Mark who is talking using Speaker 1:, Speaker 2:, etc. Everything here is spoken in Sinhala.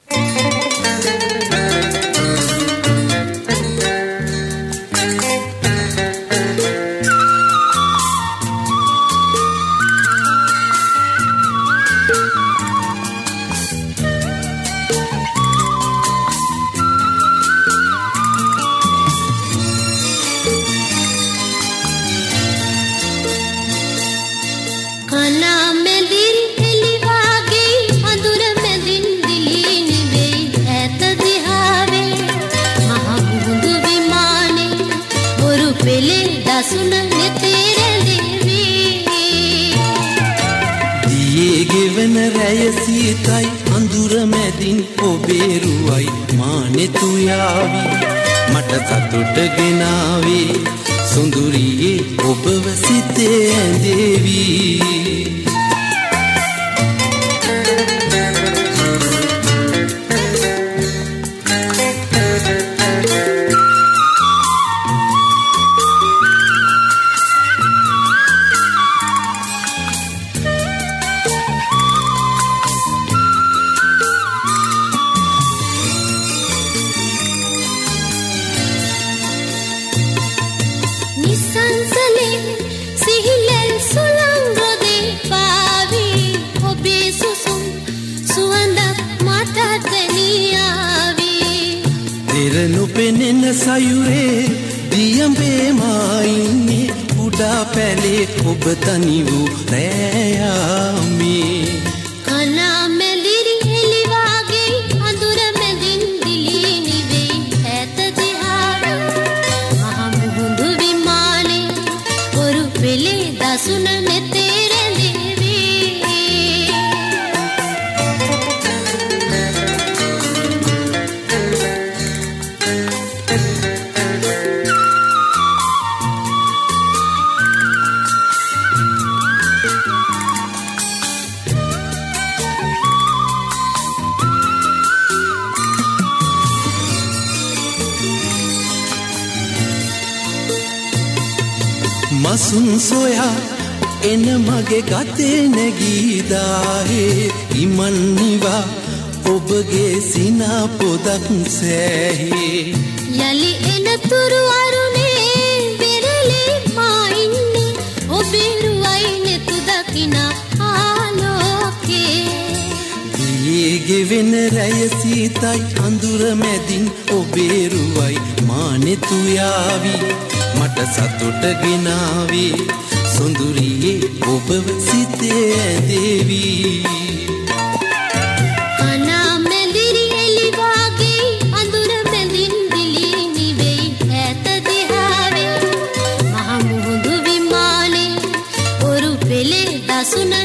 Speaker 1: මසුන් සොයා එන මගේ ගතේ නැගීදාහේ ඉමන් නිවා ඔබගේ සිනා පොදක් සෑහේ
Speaker 2: යලි එන තුරු අරුණේ බෙරළේ මා ඉන්නේ ඔබේ රුවයි නෙතු දකිනා ආලෝකේ
Speaker 1: දියේ ගෙවෙන රැය සීතයි අඳුර මැදින් ඔබේ රුවයි මා නෙතු යාවි මට සතුට ගෙනාවේ සොඳුරියේ ඔබව සිතේ ඇදේවි
Speaker 2: කනා මැදිරි එලි වාගේ අඳුර මැදින් දිලි නිවෙයි ඈත දිහාවේ මහ මුහුදු විමානේ ඔරු පෙළේ දසුන